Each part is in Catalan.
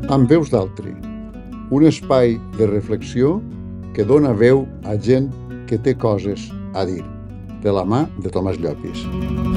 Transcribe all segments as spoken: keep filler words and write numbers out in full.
Amb veus d'altri, un espai de reflexió que dona veu a gent que té coses a dir, de la mà de Tomàs Llopis.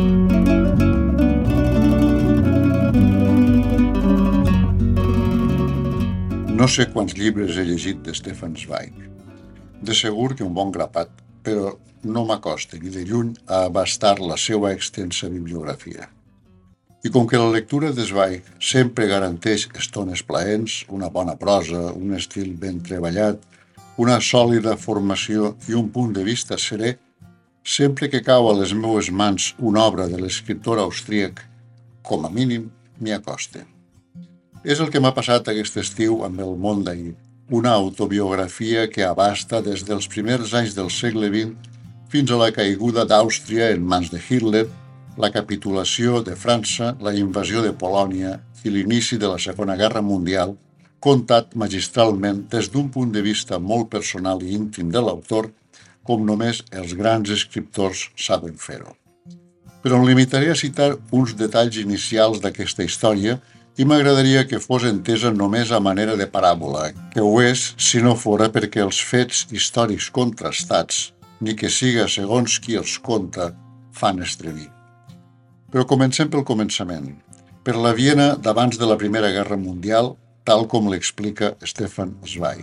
No sé quants llibres he llegit de Stefan Zweig. De segur que un bon grapat, però no m'acosta ni de lluny a abastar la seva extensa bibliografia. I com que la lectura de Zweig sempre garanteix estones plaents, una bona prosa, un estil ben treballat, una sòlida formació i un punt de vista serè, sempre que cau a les meues mans una obra de l'escriptor austríac, com a mínim m'hi acosta. És el que m'ha passat aquest estiu amb El món d'ahir, una autobiografia que abasta des dels primers anys del segle vint fins a la caiguda d'Àustria en mans de Hitler, la capitulació de França, la invasió de Polònia i l'inici de la Segona Guerra Mundial, contat magistralment des d'un punt de vista molt personal i íntim de l'autor, com només els grans escriptors saben fer-ho. Però em limitaré a citar uns detalls inicials d'aquesta història i m'agradaria que fos entesa només a manera de paràbola, que ho és si no fora perquè els fets històrics contrastats, ni que siga segons qui els conta, fan estremir. Però comencem pel començament, per la Viena d'abans de la Primera Guerra Mundial, tal com l'explica Stefan Zweig.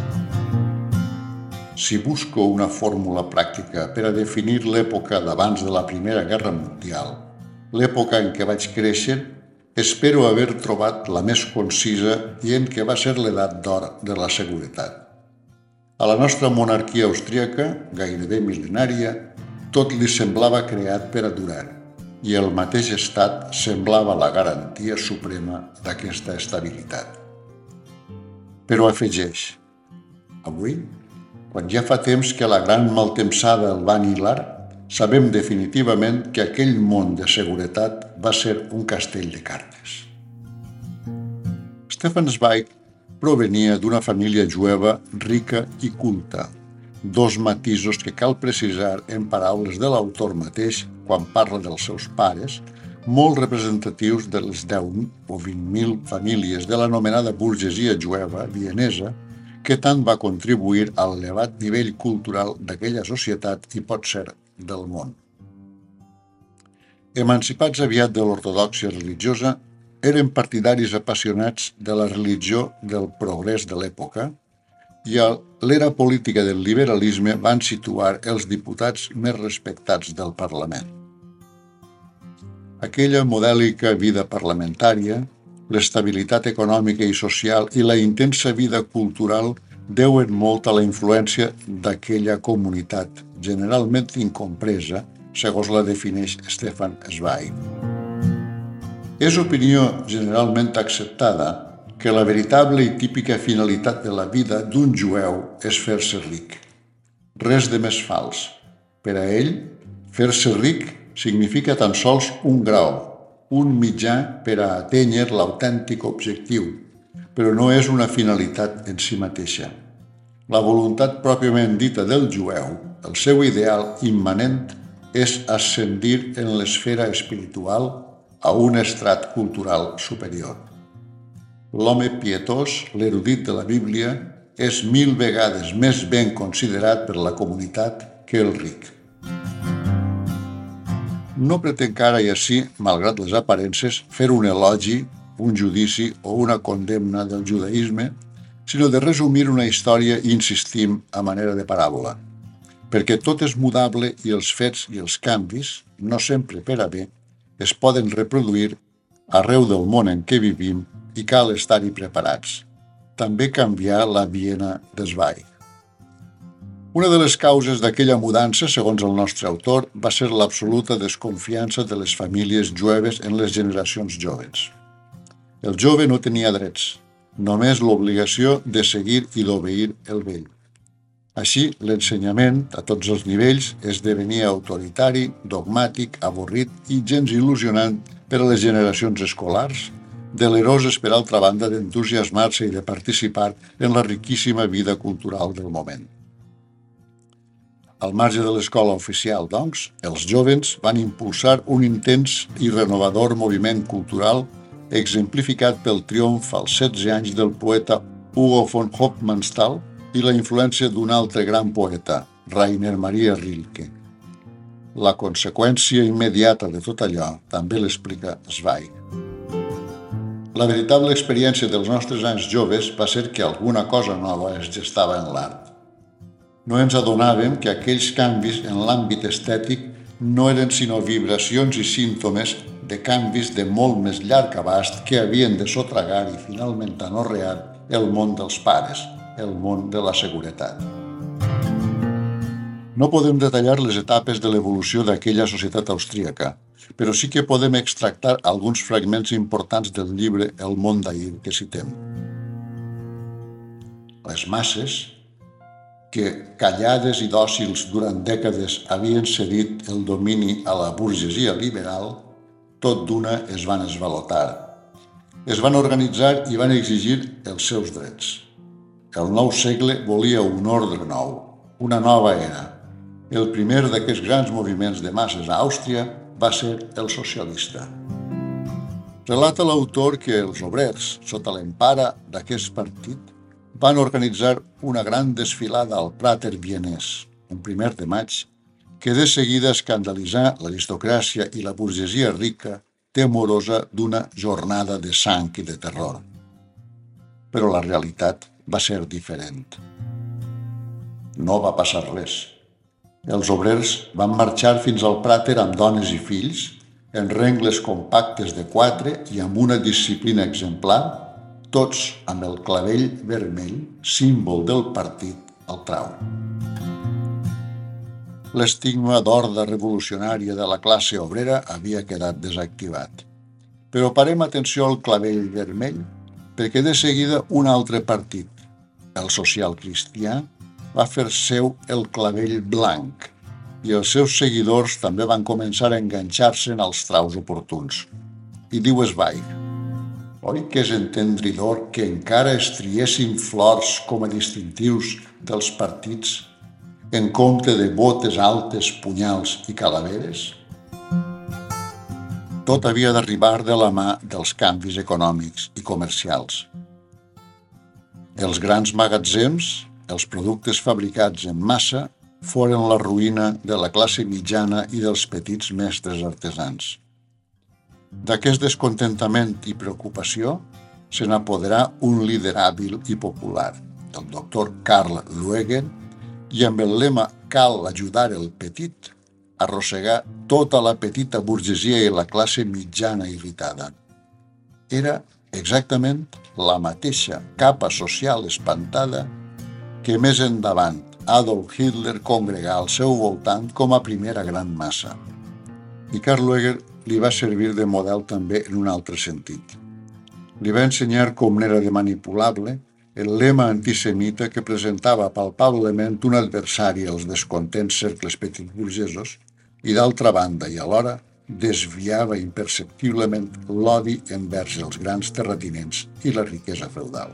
Si busco una fórmula pràctica per a definir l'època d'abans de la Primera Guerra Mundial, l'època en què vaig créixer, espero haver trobat la més concisa i en què va ser l'edat d'or de la seguretat. A la nostra monarquia austríaca, gairebé mil·lenària, tot li semblava creat per a durar, i el mateix estat semblava la garantia suprema d'aquesta estabilitat. Però afegeix, avui, quan ja fa temps que la gran maltempsada el va anihilar, sabem definitivament que aquell món de seguretat va ser un castell de cartes. Stefan Zweig provenia d'una família jueva rica i culta, dos matisos que cal precisar en paraules de l'autor mateix quan parla dels seus pares, molt representatius de les deu o vint mil famílies de l'anomenada burgesia jueva vienesa que tant va contribuir a l'elevat nivell cultural d'aquella societat i pot ser del món. Emancipats aviat de l'ortodòxia religiosa, eren partidaris apassionats de la religió del progrés de l'època i a l'era política del liberalisme van situar els diputats més respectats del Parlament. Aquella modèlica vida parlamentària, l'estabilitat econòmica i social i la intensa vida cultural deuen molt a la influència d'aquella comunitat, generalment incompresa, segons la defineix Stefan Zweig. És opinió generalment acceptada que la veritable i típica finalitat de la vida d'un jueu és fer-se ric. Res de més fals. Per a ell, fer-se ric significa tan sols un grau, un mitjà per a atènyer l'autèntic objectiu, però no és una finalitat en si mateixa. La voluntat pròpiament dita del jueu, el seu ideal immanent, és ascendir en l'esfera espiritual a un estrat cultural superior. L'home pietós, l'erudit de la Bíblia, és mil vegades més ben considerat per la comunitat que el ric. No pretenc ara i ací, malgrat les aparences, fer un elogi, un judici o una condemna del judaïsme, sinó de resumir una història i insistim a manera de paràbola, perquè tot és mudable i els fets i els canvis, no sempre per a bé, es poden reproduir arreu del món en què vivim i cal estar-hi preparats. També canviar la Viena de Zweig. Una de les causes d'aquella mudança, segons el nostre autor, va ser l'absoluta desconfiança de les famílies jueves en les generacions joves. El jove no tenia drets, només l'obligació de seguir i d'obeir el vell. Així, l'ensenyament, a tots els nivells, esdevenia autoritari, dogmàtic, avorrit i gens il·lusionant per a les generacions escolars, deleroses per altra banda d'entusiasmar-se i de participar en la riquíssima vida cultural del moment. Al marge de l'escola oficial, doncs, els jóvens van impulsar un intens i renovador moviment cultural exemplificat pel triomf als setze anys del poeta Hugo von Hofmannsthal i la influència d'un altre gran poeta, Rainer Maria Rilke. La conseqüència immediata de tot allò també l'explica Zweig. La veritable experiència dels nostres anys joves va ser que alguna cosa nova es gestava en l'art. No ens adonàvem que aquells canvis en l'àmbit estètic no eren sinó vibracions i símptomes de canvis de molt més llarg abast que havien de sotragar i finalment anorrear el món dels pares, el món de la seguretat. No podem detallar les etapes de l'evolució d'aquella societat austríaca, però sí que podem extractar alguns fragments importants del llibre El món d'ahir que citem. Les masses, que callades i dòcils durant dècades havien cedit el domini a la burgesia liberal, tot d'una es van esvalotar. Es van organitzar i van exigir els seus drets. El nou segle volia un ordre nou, una nova era. El primer d'aquests grans moviments de masses a Àustria va ser el socialista. Relata l'autor que els obrers, sota l'empara d'aquest partit, van organitzar una gran desfilada al Prater vienès, un primer de maig, que de seguida escandalitzà l'aristocràcia i la burgesia rica temorosa d'una jornada de sang i de terror. Però la realitat va ser diferent. No va passar res. Els obrers van marxar fins al Prater amb dones i fills, en rengles compactes de quatre i amb una disciplina exemplar, tots amb el clavell vermell, símbol del partit, al trau. L'estigma d'horda revolucionària de la classe obrera havia quedat desactivat. Però parem atenció al clavell vermell, perquè de seguida un altre partit, el social-cristià, va fer seu el clavell blanc i els seus seguidors també van començar a enganxar-se'n als traus oportuns. I diu Zweig: oi que és entendridor que encara es triessin flors com a distintius dels partits en compte de botes altes, punyals i calaveres? Tot havia d'arribar de la mà dels canvis econòmics i comercials. Els grans magatzems, els productes fabricats en massa, foren la ruïna de la classe mitjana i dels petits mestres artesans. D'aquest descontentament i preocupació se n'apoderà un líder hàbil i popular, el doctor Karl Lueger, i amb el lema «Cal ajudar el petit», arrossegar tota la petita burgesia i la classe mitjana irritada. Era exactament la mateixa capa social espantada que més endavant Adolf Hitler congregà al seu voltant com a primera gran massa. I Karl Lueger li va servir de model també en un altre sentit. Li va ensenyar com n'era de manipulable el lema antisemita que presentava palpablement un adversari als descontents cercles petitburgesos i, d'altra banda i alhora, desviava imperceptiblement l'odi envers els grans terratinents i la riquesa feudal.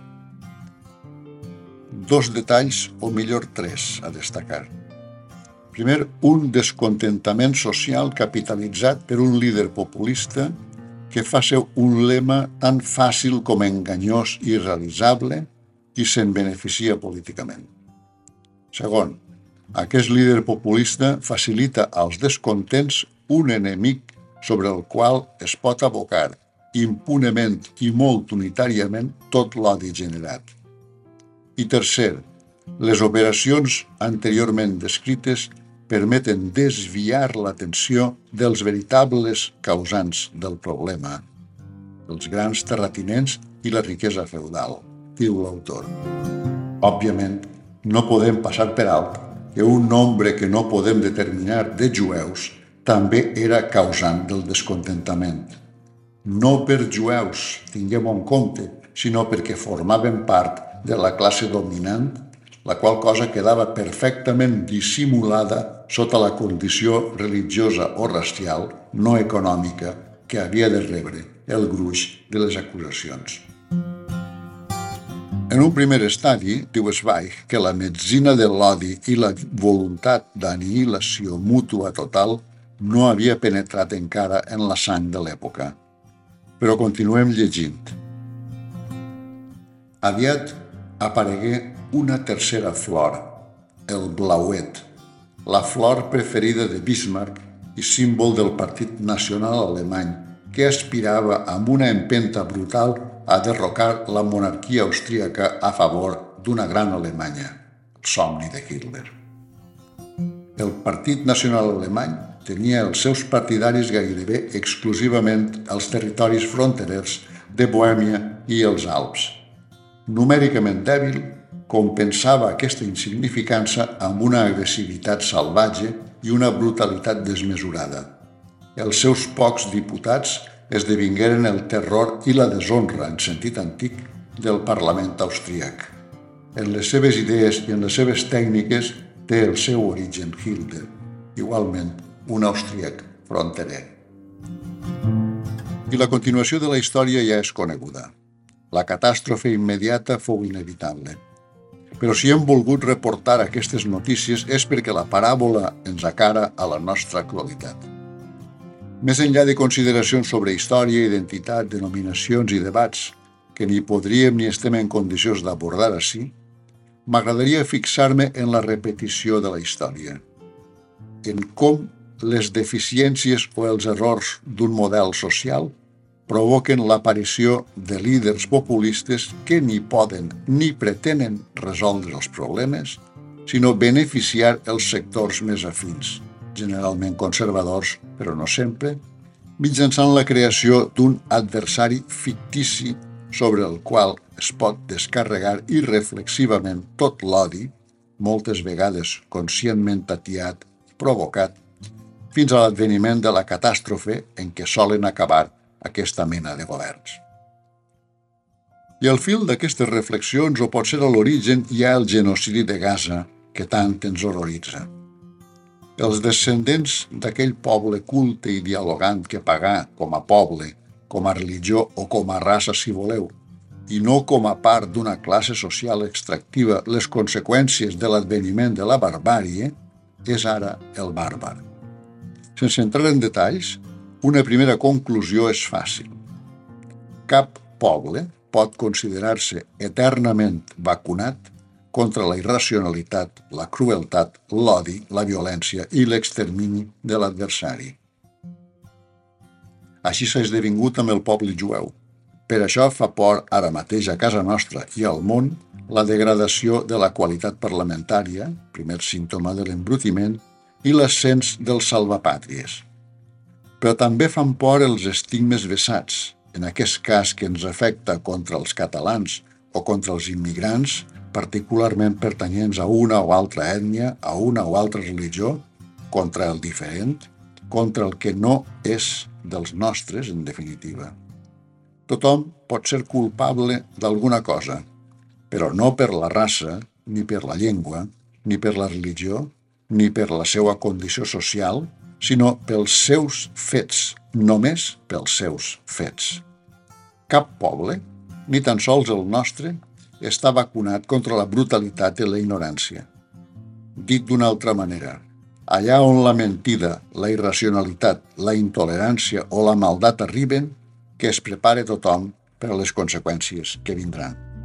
Dos detalls, o millor tres, a destacar. Primer, un descontentament social capitalitzat per un líder populista que fa seu un lema tan fàcil com enganyós i irrealitzable i se'n beneficia políticament. Segon, aquest líder populista facilita als descontents un enemic sobre el qual es pot abocar impunement i molt unitàriament tot l'odi generat. I tercer, les operacions anteriorment descrites permeten desviar l'atenció dels veritables causants del problema, els grans terratinents i la riquesa feudal, diu l'autor. Òbviament, no podem passar per alt que un nombre que no podem determinar de jueus també era causant del descontentament. No per jueus, tinguem-ho en compte, sinó perquè formaven part de la classe dominant, la qual cosa quedava perfectament dissimulada sota la condició religiosa o racial, no econòmica, que havia de rebre el gruix de les acusacions. En un primer estadi, diu Zweig, que la metzina de l'odi i la voluntat d'anihilació mútua total no havia penetrat encara en la sang de l'època. Però continuem llegint. Aviat aparegué una tercera flor, el blauet, la flor preferida de Bismarck i símbol del Partit Nacional Alemany, que aspirava amb una empenta brutal a derrocar la monarquia austríaca a favor d'una gran Alemanya, el somni de Hitler. El Partit Nacional Alemany tenia els seus partidaris gairebé exclusivament als territoris fronterers de Bohèmia i els Alps. Numèricament dèbil, compensava aquesta insignificança amb una agressivitat salvatge i una brutalitat desmesurada. Els seus pocs diputats esdevingueren el terror i la deshonra en sentit antic del Parlament austríac. En les seves idees i en les seves tècniques té el seu origen Hitler, igualment un austríac fronterer. I la continuació de la història ja és coneguda. La catàstrofe immediata fou inevitable. Però si hem volgut reportar aquestes notícies és perquè la paràbola ens acara a la nostra actualitat. Més enllà de consideracions sobre història, identitat, denominacions i debats, que ni podríem ni estem en condicions d'abordar ací, m'agradaria fixar-me en la repetició de la història, en com les deficiències o els errors d'un model social provoquen l'aparició de líders populistes que ni poden ni pretenen resoldre els problemes, sinó beneficiar els sectors més afins, generalment conservadors, però no sempre, mitjançant la creació d'un adversari fictici sobre el qual es pot descarregar irreflexivament tot l'odi, moltes vegades conscientment atiat i provocat, fins a l'adveniment de la catàstrofe en què solen acabar aquesta mena de governs. I al fil d'aquestes reflexions, o potser a l'origen, hi ha el genocidi de Gaza, que tant ens horroritza. Els descendents d'aquell poble culte i dialogant que pagà com a poble, com a religió o com a raça, si voleu, i no com a part d'una classe social extractiva les conseqüències de l'adveniment de la barbàrie, és ara el bàrbar. Sense entrar en detalls, una primera conclusió és fàcil. Cap poble pot considerar-se eternament vacunat contra la irracionalitat, la crueltat, l'odi, la violència i l'extermini de l'adversari. Així s'ha esdevingut amb el poble jueu. Per això fa por ara mateix a casa nostra i al món la degradació de la qualitat parlamentària, primer símptoma de l'embrutiment, i l'ascens dels salvapàtries. Però també fan por els estigmes vessats, en aquest cas que ens afecta contra els catalans o contra els immigrants, particularment pertanyents a una o altra ètnia, a una o altra religió, contra el diferent, contra el que no és dels nostres, en definitiva. Tothom pot ser culpable d'alguna cosa, però no per la raça, ni per la llengua, ni per la religió, ni per la seva condició social, sinó pels seus fets, només pels seus fets. Cap poble, ni tan sols el nostre, està vacunat contra la brutalitat i la ignorància. Dit d'una altra manera, allà on la mentida, la irracionalitat, la intolerància o la maldat arriben, que es prepare tothom per a les conseqüències que vindran.